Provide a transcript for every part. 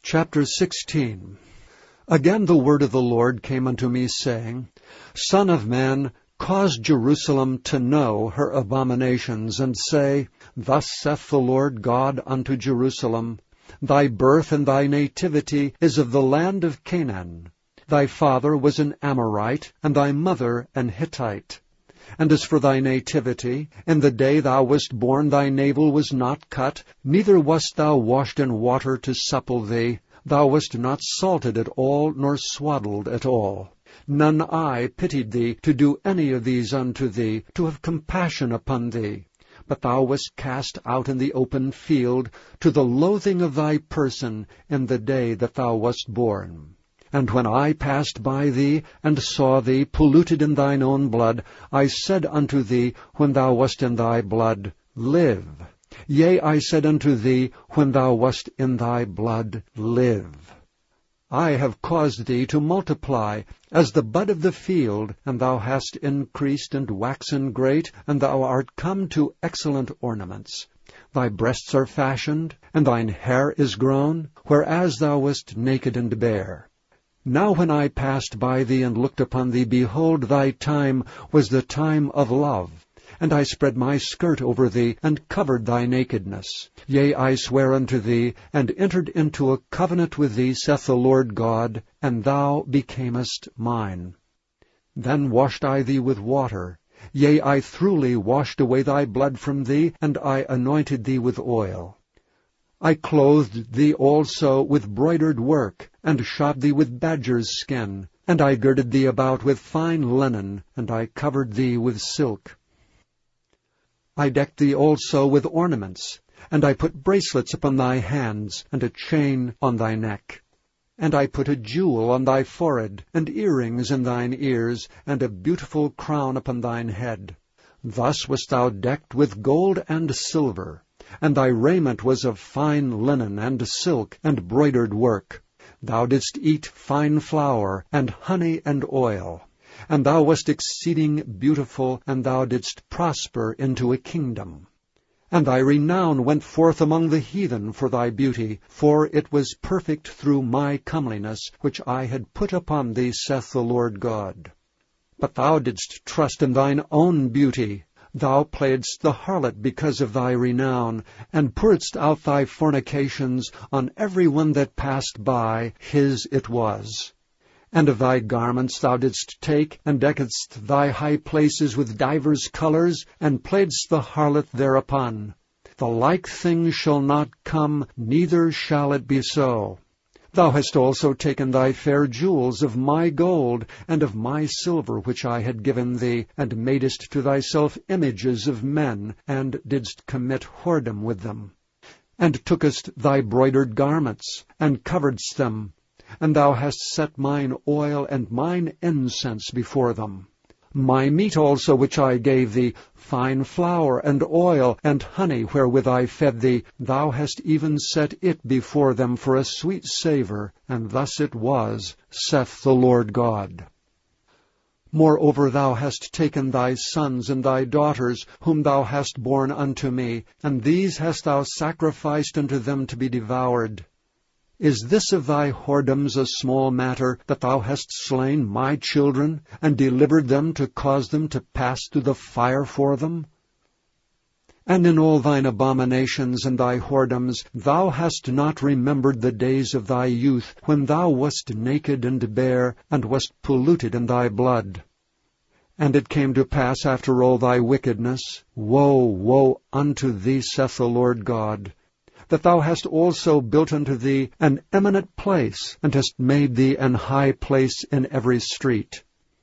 Chapter 16. Again the word of the Lord came unto me, saying, Son of man, cause Jerusalem to know her abominations, and say, Thus saith the Lord God unto Jerusalem, Thy birth and thy nativity is of the land of Canaan. Thy father was an Amorite, and thy mother an Hittite. And as for thy nativity, in the day thou wast born thy navel was not cut, neither wast thou washed in water to supple thee. Thou wast not salted at all, nor swaddled at all. None eye pitied thee to do any of these unto thee, to have compassion upon thee. But thou wast cast out in the open field, to the loathing of thy person, in the day that thou wast born. And when I passed by thee, and saw thee polluted in thine own blood, I said unto thee, when thou wast in thy blood, Live. Yea, I said unto thee, when thou wast in thy blood, Live. I have caused thee to multiply, as the bud of the field, and thou hast increased and waxen great, and thou art come to excellent ornaments. Thy breasts are fashioned, and thine hair is grown, whereas thou wast naked and bare. Now when I passed by thee and looked upon thee, behold, thy time was the time of love. And I spread my skirt over thee, and covered thy nakedness. Yea, I swear unto thee, and entered into a covenant with thee, saith the Lord God, and thou becamest mine. Then washed I thee with water. Yea, I throughly washed away thy blood from thee, and I anointed thee with oil. I clothed thee also with broidered work, and shod thee with badger's skin, and I girded thee about with fine linen, and I covered thee with silk. I decked thee also with ornaments, and I put bracelets upon thy hands, and a chain on thy neck. And I put a jewel on thy forehead, and earrings in thine ears, and a beautiful crown upon thine head. Thus wast thou decked with gold and silver. And thy raiment was of fine linen, and silk, and broidered work. Thou didst eat fine flour, and honey, and oil. And thou wast exceeding beautiful, and thou didst prosper into a kingdom. And thy renown went forth among the heathen for thy beauty, for it was perfect through my comeliness, which I had put upon thee, saith the Lord God. But thou didst trust in thine own beauty. Thou playedst the harlot because of thy renown, and pouredst out thy fornications on every one that passed by, his it was. And of thy garments thou didst take, and deckedst thy high places with divers colors, and playedst the harlot thereupon. The like thing shall not come, neither shall it be so. Thou hast also taken thy fair jewels of my gold, and of my silver which I had given thee, and madest to thyself images of men, and didst commit whoredom with them. And tookest thy broidered garments, and coveredst them, and thou hast set mine oil and mine incense before them. My meat also which I gave thee, fine flour, and oil, and honey wherewith I fed thee, thou hast even set it before them for a sweet savour, and thus it was, saith the Lord God. Moreover thou hast taken thy sons and thy daughters, whom thou hast borne unto me, and these hast thou sacrificed unto them to be devoured. Is this of thy whoredoms a small matter, that thou hast slain my children, and delivered them to cause them to pass through the fire for them? And in all thine abominations and thy whoredoms thou hast not remembered the days of thy youth, when thou wast naked and bare, and wast polluted in thy blood. And it came to pass after all thy wickedness, Woe, woe unto thee, saith the Lord God, that thou hast also built unto thee an eminent place, and hast made thee an high place in every street.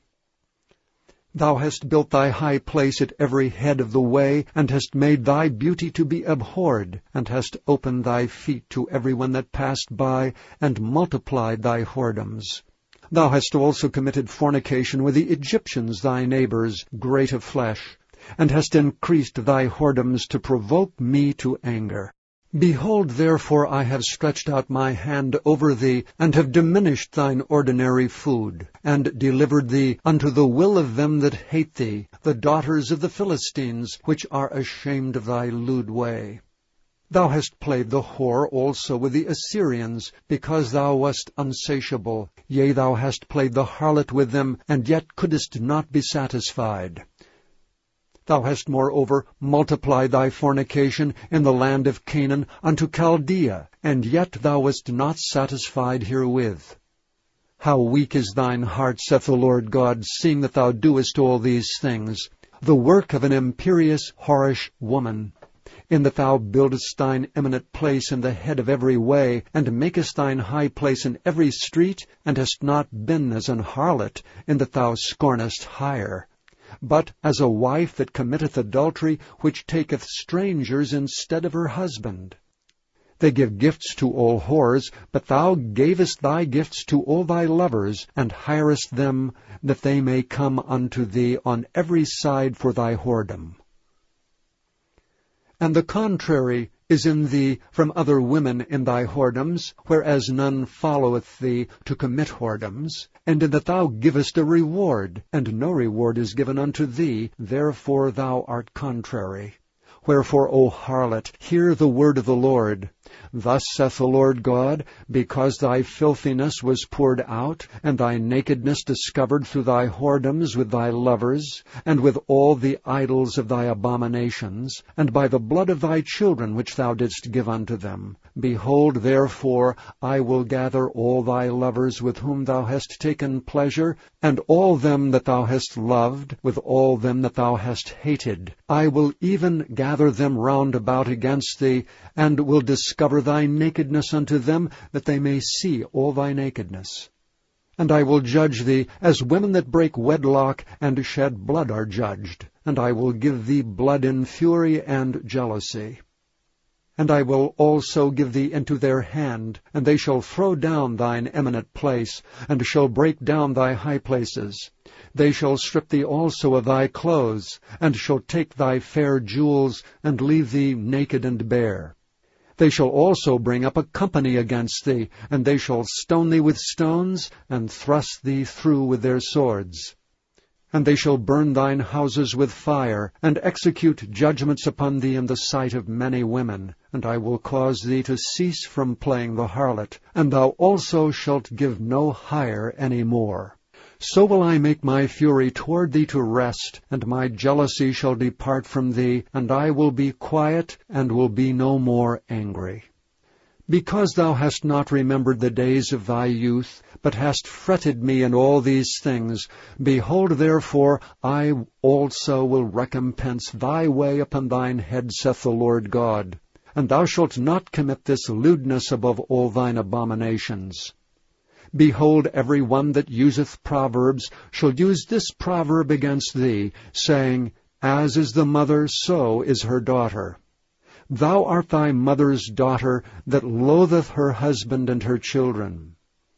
Thou hast built thy high place at every head of the way, and hast made thy beauty to be abhorred, and hast opened thy feet to every one that passed by, and multiplied thy whoredoms. Thou hast also committed fornication with the Egyptians thy neighbors, great of flesh, and hast increased thy whoredoms to provoke me to anger. Behold, therefore, I have stretched out my hand over thee, and have diminished thine ordinary food, and delivered thee unto the will of them that hate thee, the daughters of the Philistines, which are ashamed of thy lewd way. Thou hast played the whore also with the Assyrians, because thou wast unsatiable. Yea, thou hast played the harlot with them, and yet couldest not be satisfied. Thou hast moreover multiplied thy fornication in the land of Canaan unto Chaldea, and yet thou wast not satisfied herewith. How weak is thine heart, saith the Lord God, seeing that thou doest all these things, the work of an imperious, whorish woman, in that thou buildest thine eminent place in the head of every way, and makest thine high place in every street, and hast not been as an harlot, in that thou scornest hire, but as a wife that committeth adultery, which taketh strangers instead of her husband. They give gifts to all whores, but thou gavest thy gifts to all thy lovers, and hirest them, that they may come unto thee on every side for thy whoredom. And the contrary is in thee from other women in thy whoredoms, whereas none followeth thee to commit whoredoms, and in that thou givest a reward, and no reward is given unto thee, therefore thou art contrary. Wherefore, O harlot, hear the word of the Lord. Thus saith the Lord God, because thy filthiness was poured out, and thy nakedness discovered through thy whoredoms with thy lovers, and with all the idols of thy abominations, and by the blood of thy children which thou didst give unto them. Behold, therefore, I will gather all thy lovers with whom thou hast taken pleasure, and all them that thou hast loved, with all them that thou hast hated. I will even gather them round about against thee, and will discover thy nakedness unto them, that they may see all thy nakedness. And I will judge thee, as women that break wedlock and shed blood are judged, and I will give thee blood in fury and jealousy. And I will also give thee into their hand, and they shall throw down thine eminent place, and shall break down thy high places. They shall strip thee also of thy clothes, and shall take thy fair jewels, and leave thee naked and bare. They shall also bring up a company against thee, and they shall stone thee with stones, and thrust thee through with their swords. And they shall burn thine houses with fire, and execute judgments upon thee in the sight of many women. And I will cause thee to cease from playing the harlot, and thou also shalt give no hire any more. So will I make my fury toward thee to rest, and my jealousy shall depart from thee, and I will be quiet, and will be no more angry. Because thou hast not remembered the days of thy youth, but hast fretted me in all these things, behold, therefore, I also will recompense thy way upon thine head, saith the Lord God. And thou shalt not commit this lewdness above all thine abominations. Behold, every one that useth proverbs shall use this proverb against thee, saying, As is the mother, so is her daughter. Thou art thy mother's daughter, that loatheth her husband and her children.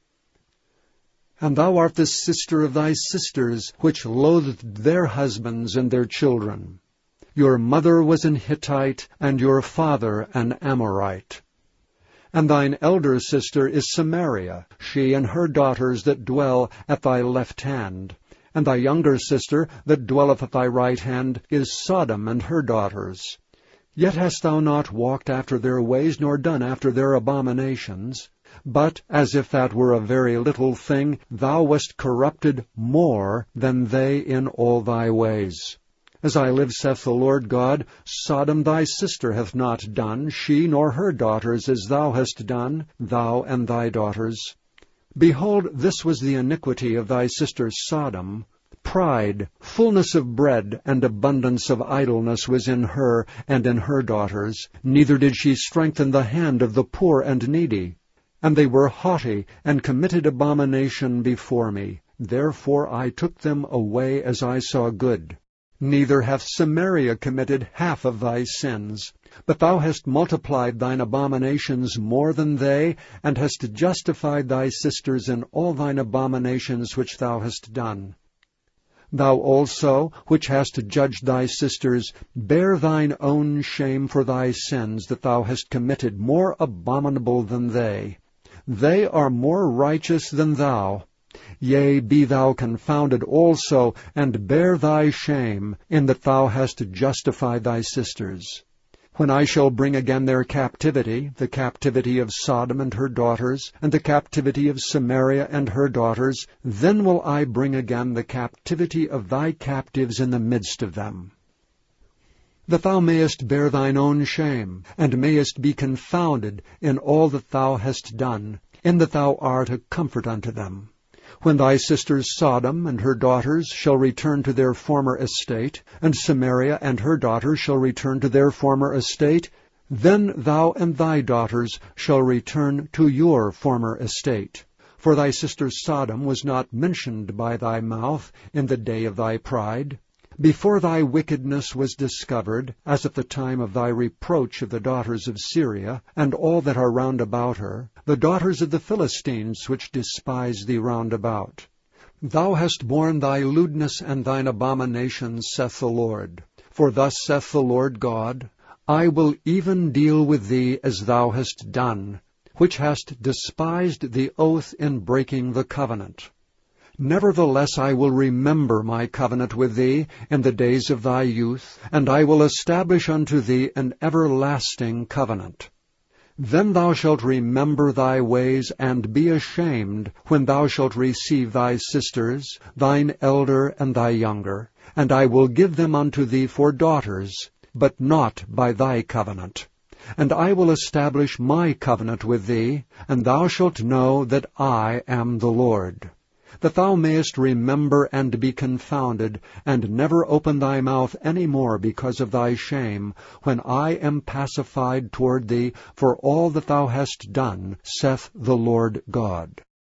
And thou art the sister of thy sisters, which loathed their husbands and their children. Your mother was an Hittite, and your father an Amorite. And thine elder sister is Samaria, she and her daughters that dwell at thy left hand. And thy younger sister that dwelleth at thy right hand is Sodom and her daughters. Yet hast thou not walked after their ways, nor done after their abominations. But, as if that were a very little thing, thou wast corrupted more than they in all thy ways. As I live, saith the Lord God, Sodom thy sister hath not done, she nor her daughters, as thou hast done, thou and thy daughters. Behold, this was the iniquity of thy sister Sodom. Pride, fullness of bread, and abundance of idleness was in her and in her daughters. Neither did she strengthen the hand of the poor and needy. And they were haughty, and committed abomination before me. Therefore I took them away as I saw good. Neither hath Samaria committed half of thy sins. But thou hast multiplied thine abominations more than they, and hast justified thy sisters in all thine abominations which thou hast done. Thou also, which hast judged thy sisters, bear thine own shame for thy sins that thou hast committed more abominable than they. They are more righteous than thou. Yea, be thou confounded also, and bear thy shame, in that thou hast justified thy sisters. When I shall bring again their captivity, the captivity of Sodom and her daughters, and the captivity of Samaria and her daughters, then will I bring again the captivity of thy captives in the midst of them. That thou mayest bear thine own shame, and mayest be confounded in all that thou hast done, in that thou art a comfort unto them. When thy sisters Sodom and her daughters shall return to their former estate, and Samaria and her daughters shall return to their former estate, then thou and thy daughters shall return to your former estate. For thy sister Sodom was not mentioned by thy mouth in the day of thy pride, before thy wickedness was discovered, as at the time of thy reproach of the daughters of Syria, and all that are round about her, the daughters of the Philistines which despise thee round about. Thou hast borne thy lewdness and thine abominations, saith the Lord. For thus saith the Lord God, I will even deal with thee as thou hast done, which hast despised the oath in breaking the covenant. Nevertheless I will remember my covenant with thee in the days of thy youth, and I will establish unto thee an everlasting covenant. Then thou shalt remember thy ways, and be ashamed, when thou shalt receive thy sisters, thine elder and thy younger, and I will give them unto thee for daughters, but not by thy covenant. And I will establish my covenant with thee, and thou shalt know that I am the Lord. That thou mayest remember and be confounded, and never open thy mouth any more because of thy shame, when I am pacified toward thee for all that thou hast done, saith the Lord God.